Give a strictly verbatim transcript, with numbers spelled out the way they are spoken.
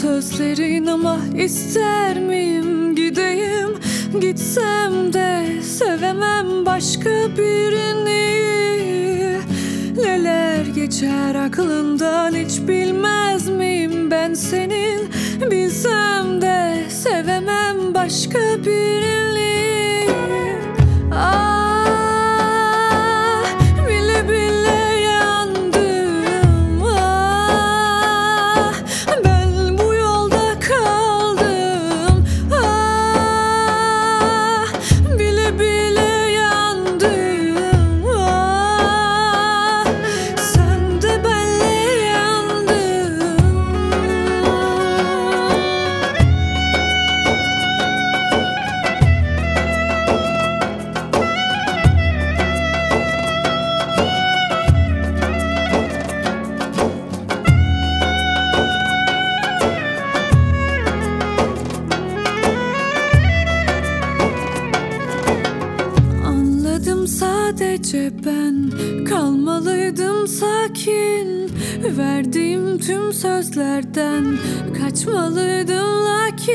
sözlerin ama ister miyim gideyim? Gitsem de sevemem başka birini. Neler geçer aklından hiç bilmez miyim ben senin? Bilsem de sevemem başka birini. Ah, bile bile yandım. Ah, ben bu yolda kaldım. Ah, bile bile yandım. Ah, sen de benle yandın. Sadece ben kalmalıydım sakin. Verdiğim tüm sözlerden kaçmalıydım lakin